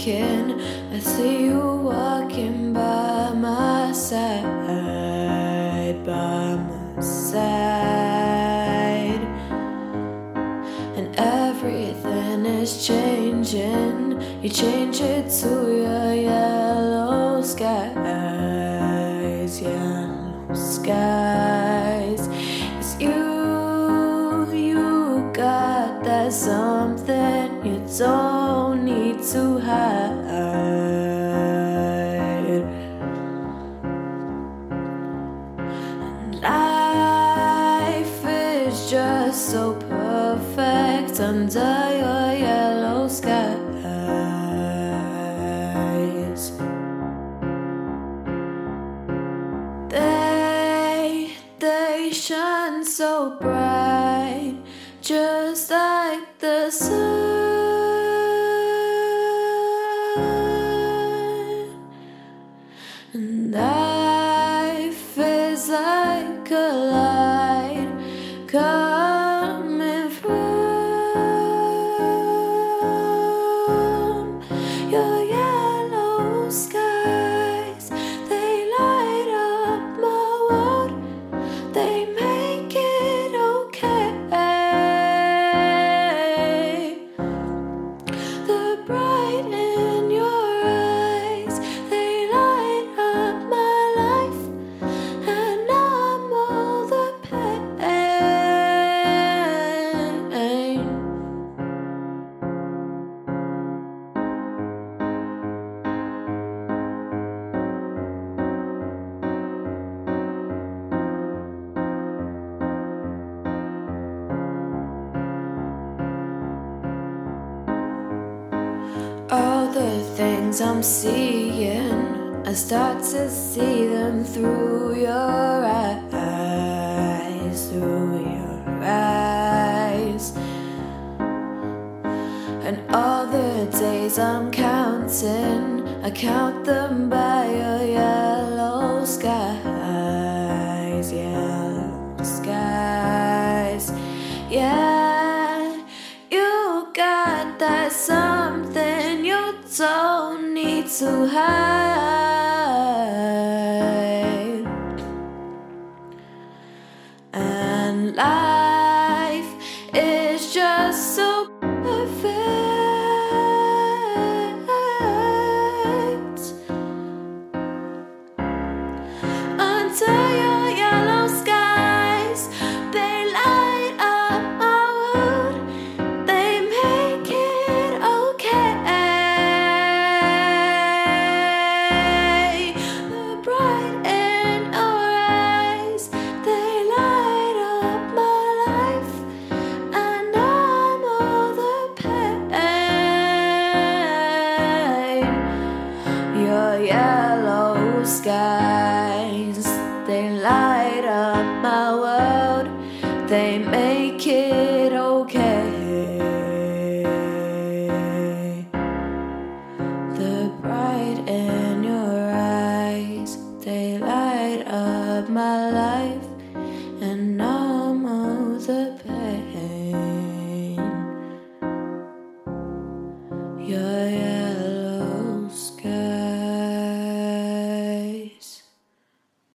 thinking, I see you walking by my side, and everything is changing. You change it to your yellow skies, yellow skies. It's you got that something you don't need to hide. And life is just so perfect under your yellow skies. They shine so bright, just like the sun. And life is like a light coming from your yellow skies. They light up my world, they make it okay. The bright in your eyes, they light up my life, and I'm all the pain. All the things I'm seeing, I start to see them through your eyes, through your eyes. And all the days I'm counting, I count them by your yellow skies, yellow skies. Yeah, you got that something you don't need to hide. And life is just so perfect under your yellow skies. They light up my world, they make it okay. The bright in your eyes, they light up my life, and I'm all the pain. Your yellow skies, they light up my world, they make it okay. The bright in your eyes, they light up my life, and I'm all the pain. Your